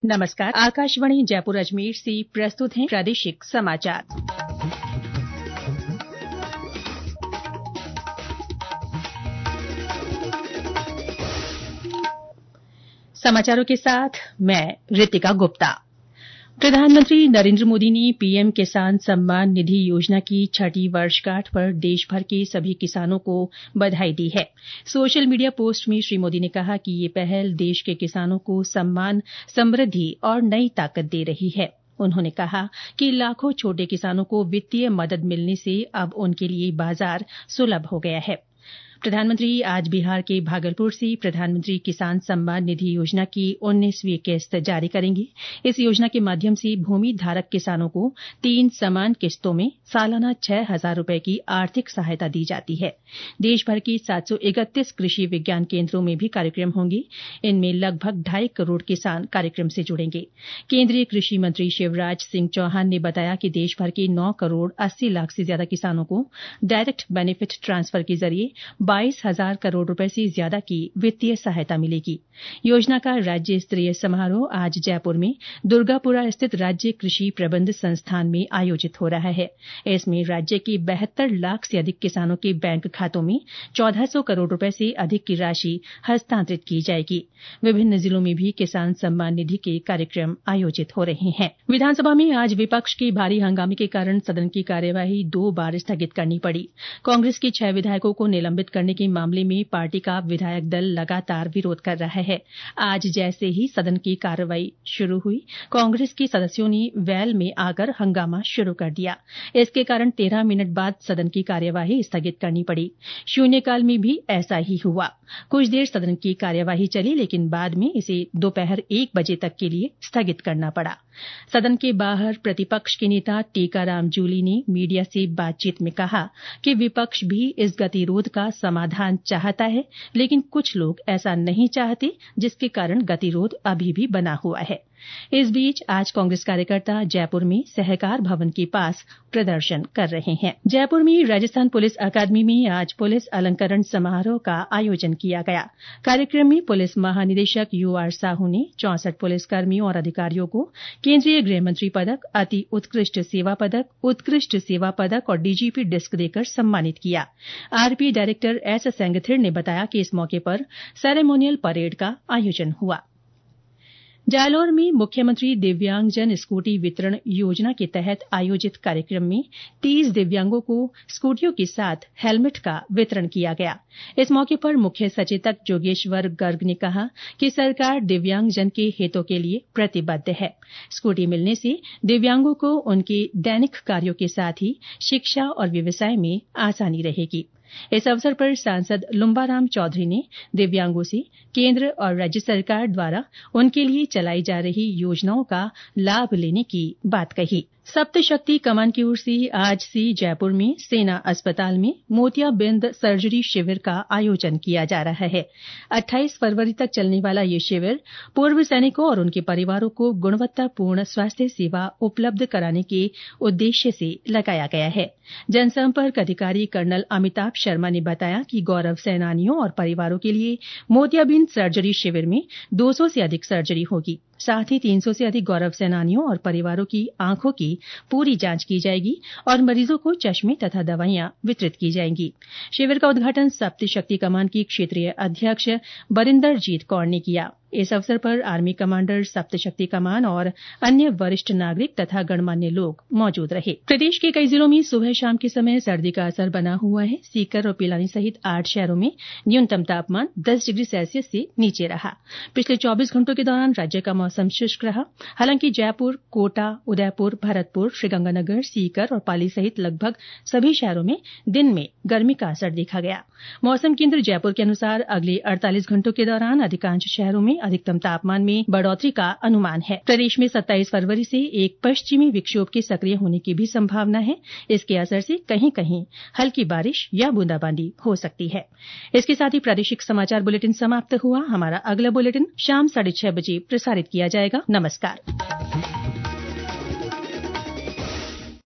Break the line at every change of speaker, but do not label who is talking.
नमस्कार। आकाशवाणी जयपुर अजमेर से प्रस्तुत हैं प्रादेशिक समाचार। समाचारों के साथ मैं रितिका गुप्ता। प्रधानमंत्री नरेन्द्र मोदी ने पीएम किसान सम्मान निधि योजना की 6ठी वर्षगांठ पर देशभर के सभी किसानों को बधाई दी है। सोशल मीडिया पोस्ट में श्री मोदी ने कहा कि ये पहल देश के किसानों को सम्मान, समृद्धि और नई ताकत दे रही है। उन्होंने कहा कि लाखों छोटे किसानों को वित्तीय मदद मिलने से अब उनके लिए बाजार सुलभ हो गया है। प्रधानमंत्री आज बिहार के भागलपुर से प्रधानमंत्री किसान सम्मान निधि योजना की 19वीं किस्त जारी करेंगे। इस योजना के माध्यम से भूमि धारक किसानों को 3 समान किस्तों में सालाना 6,000 रुपए की आर्थिक सहायता दी जाती है। देशभर के 731 कृषि विज्ञान केन्द्रों में भी कार्यक्रम होंगे। इनमें लगभग 2.5 करोड़ किसान कार्यक्रम से जुड़ेंगे। केन्द्रीय कृषि मंत्री शिवराज सिंह चौहान ने बताया कि देशभर के 9 करोड़ 80 लाख से ज्यादा किसानों को डायरेक्ट बेनिफिट ट्रांसफर के जरिए 22,000 करोड़ रुपए से ज्यादा की वित्तीय सहायता मिलेगी। योजना का राज्य स्तरीय समारोह आज जयपुर में दुर्गापुरा स्थित राज्य कृषि प्रबंध संस्थान में आयोजित हो रहा है। इसमें राज्य के 72 लाख से अधिक किसानों के बैंक खातों में 1,400 करोड़ रुपए से अधिक की राशि हस्तांतरित की जाएगी। विभिन्न जिलों में भी किसान सम्मान निधि के कार्यक्रम आयोजित हो रहे हैं। विधानसभा में आज विपक्ष के भारी हंगामे के कारण सदन की कार्यवाही 2 बार स्थगित करनी पड़ी। कांग्रेस के 6 विधायकों को निलंबित करने के मामले में पार्टी का विधायक दल लगातार विरोध कर रहा है। आज जैसे ही सदन की कार्रवाई शुरू हुई, कांग्रेस के सदस्यों ने वेल में आकर हंगामा शुरू कर दिया। इसके कारण 13 मिनट बाद सदन की कार्यवाही स्थगित करनी पड़ी। शून्यकाल में भी ऐसा ही हुआ। कुछ देर सदन की कार्यवाही चली, लेकिन बाद में इसे दोपहर 1 बजे तक के लिए स्थगित करना पड़ा। सदन के बाहर प्रतिपक्ष के नेता टीकाराम जूली ने मीडिया से बातचीत में कहा कि विपक्ष भी इस गतिरोध का समाधान चाहता है, लेकिन कुछ लोग ऐसा नहीं चाहते, जिसके कारण गतिरोध अभी भी बना हुआ है। इस बीच आज कांग्रेस कार्यकर्ता जयपुर में सहकार भवन के पास प्रदर्शन कर रहे हैं। जयपुर में राजस्थान पुलिस अकादमी में आज पुलिस अलंकरण समारोह का आयोजन किया गया। कार्यक्रम में पुलिस महानिदेशक UR साहू ने 64 पुलिसकर्मियों और अधिकारियों को केंद्रीय गृह मंत्री पदक, अति उत्कृष्ट सेवा पदक और डीजीपी डिस्क देकर सम्मानित किया। आरपी डायरेक्टर S सेंगथिर ने बताया कि इस मौके पर सेरेमोनियल परेड का आयोजन हुआ। जालौर में मुख्यमंत्री दिव्यांगजन स्कूटी वितरण योजना के तहत आयोजित कार्यक्रम में 30 दिव्यांगों को स्कूटियों के साथ हेलमेट का वितरण किया गया। इस मौके पर मुख्य सचेतक जोगेश्वर गर्ग ने कहा कि सरकार दिव्यांगजन के हितों के लिए प्रतिबद्ध है। स्कूटी मिलने से दिव्यांगों को उनके दैनिक कार्यों के साथ ही शिक्षा और व्यवसाय में आसानी रहेगी। इस अवसर पर सांसद लुम्बाराम चौधरी ने दिव्यांगों से केंद्र और राज्य सरकार द्वारा उनके लिए चलाई जा रही योजनाओं का लाभ लेने की बात कही। सप्तशक्ति कमान की ओर से आज से जयपुर में सेना अस्पताल में मोतियाबिंद सर्जरी शिविर का आयोजन किया जा रहा है। 28 फरवरी तक चलने वाला ये शिविर पूर्व सैनिकों और उनके परिवारों को गुणवत्तापूर्ण स्वास्थ्य सेवा उपलब्ध कराने के उद्देश्य से लगाया गया है। जनसंपर्क अधिकारी कर्नल अमिताभ शर्मा ने बताया कि गौरव सेनानियों और परिवारों के लिए मोतियाबिंद सर्जरी शिविर में 200 से अधिक सर्जरी होगी। साथ ही 300 से अधिक गौरव सेनानियों और परिवारों की आंखों की पूरी जांच की जाएगी और मरीजों को चश्मे तथा दवाइयां वितरित की जाएंगी। शिविर का उद्घाटन सप्तशक्ति कमान की क्षेत्रीय अध्यक्ष बरिंदरजीत कौर ने किया। इस अवसर पर आर्मी कमांडर, सप्तशक्ति कमान और अन्य वरिष्ठ नागरिक तथा गणमान्य लोग मौजूद रहे। प्रदेश के कई जिलों में सुबह शाम के समय सर्दी का असर बना हुआ है। सीकर और पिलानी सहित 8 शहरों में न्यूनतम तापमान 10 डिग्री सेल्सियस से नीचे रहा। पिछले 24 घंटों के दौरान राज्य का मौसम शुष्क रहा। हालांकि जयपुर, कोटा, उदयपुर, भरतपुर, श्रीगंगानगर, सीकर और पाली सहित लगभग सभी शहरों में दिन में गर्मी का असर देखा गया। मौसम केंद्र जयपुर के अनुसार अगले 48 घंटों के दौरान अधिकांश शहरों में अधिकतम तापमान में बढ़ोतरी का अनुमान है। प्रदेश में 27 फरवरी से एक पश्चिमी विक्षोभ के सक्रिय होने की भी संभावना है। इसके असर से कहीं कहीं हल्की बारिश या बूंदाबांदी हो सकती है। इसके साथ ही प्रादेशिक समाचार बुलेटिन समाप्त हुआ। हमारा अगला बुलेटिन शाम 6:30 बजे प्रसारित किया जाएगा। नमस्कार।